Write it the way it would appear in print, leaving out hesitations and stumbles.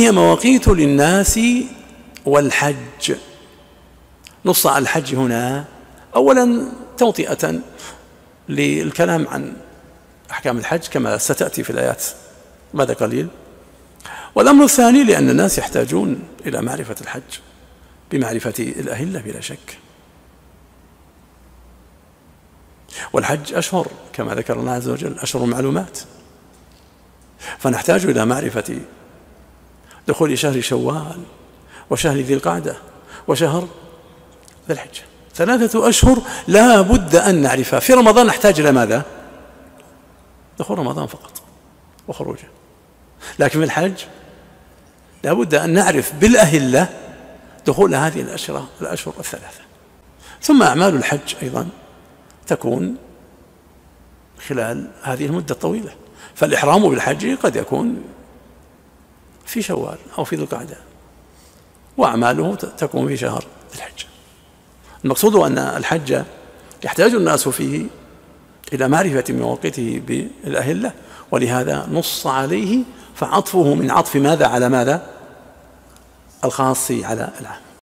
وهي مواقيت للناس والحج. نص على الحج هنا أولا توطئة للكلام عن أحكام الحج كما ستأتي في الآيات بعد قليل، والأمر الثاني لأن الناس يحتاجون إلى معرفة الحج بمعرفة الأهلة بلا شك. والحج أشهر كما ذكر الله عز وجل، أشهر معلومات، فنحتاج إلى معرفة دخول شهر شوال وشهر ذي القعدة وشهر ذي الحجة، 3 أشهر لا بد أن نعرفها. في رمضان نحتاج إلى ماذا؟ دخول رمضان فقط وخروجه، لكن في الحج لا بد أن نعرف بالأهلة دخول هذه الأشهر 3. ثم أعمال الحج أيضا تكون خلال هذه المدة الطويلة، فالإحرام بالحج قد يكون في شوال أو في ذي القعدة، وأعماله تكون في شهر الحج. المقصود أن الحج يحتاج الناس فيه إلى معرفة مواقيته بالأهلة، ولهذا نص عليه، فعطفه من عطف ماذا على ماذا؟ الخاص على العام.